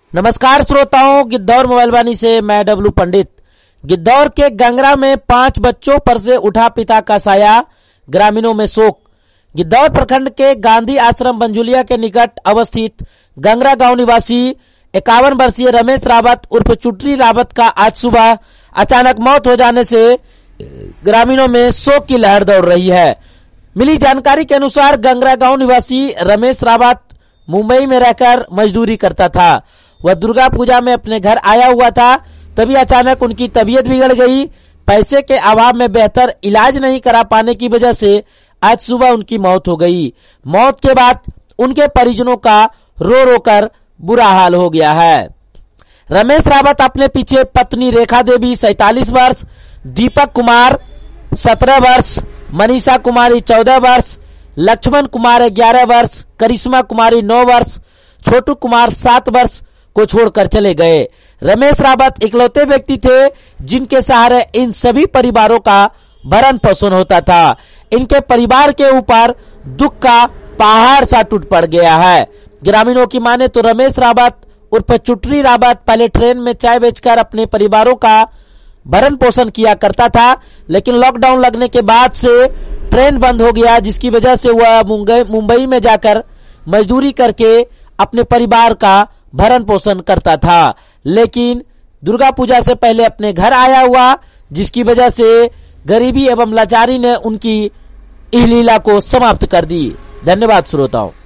नमस्कार श्रोताओं, गिद्धौर मोबाइल वाणी से मैं डब्लू पंडित। गिद्धौर के गंगरा में 5 बच्चों पर से उठा पिता का साया, ग्रामीणों में शोक। गिद्धौर प्रखंड के गांधी आश्रम बंजुलिया के निकट अवस्थित गंगरा गांव निवासी 51 वर्षीय रमेश रावत उर्फ चुटरी रावत का आज सुबह अचानक मौत हो जाने से ग्रामीणों में शोक की लहर दौड़ रही है। मिली जानकारी के अनुसार गंगरा गांव निवासी रमेश रावत मुंबई में रहकर मजदूरी करता था। वह दुर्गा पूजा में अपने घर आया हुआ था, तभी अचानक उनकी तबीयत बिगड़ गई। पैसे के अभाव में बेहतर इलाज नहीं करा पाने की वजह से आज सुबह उनकी मौत हो गई। मौत के बाद उनके परिजनों का रो रो कर बुरा हाल हो गया है। रमेश रावत अपने पीछे पत्नी रेखा देवी 47 वर्ष, दीपक कुमार 17 वर्ष, मनीषा कुमारी 14 वर्ष, लक्ष्मण कुमार 11 वर्ष, करिश्मा कुमारी 9 वर्ष, छोटू कुमार 7 वर्ष को छोड़कर चले गए। रमेश रावत इकलौते व्यक्ति थे जिनके सहारे इन सभी परिवारों का भरण पोषण होता था। इनके परिवार के ऊपर दुख का पहाड़ सा टूट पड़ गया है। ग्रामीणों की माने तो रमेश रावत उर्फ चुटरी रावत पहले ट्रेन में चाय बेचकर अपने परिवारों का भरण पोषण किया करता था, लेकिन लॉकडाउन लगने के बाद से ट्रेन बंद हो गया, जिसकी वजह से वह मुंबई में जाकर मजदूरी करके अपने परिवार का भरण पोषण करता था। लेकिन दुर्गा पूजा से पहले अपने घर आया हुआ, जिसकी वजह से गरीबी एवं लाचारी ने उनकी इह लीला को समाप्त कर दी। धन्यवाद श्रोताओं।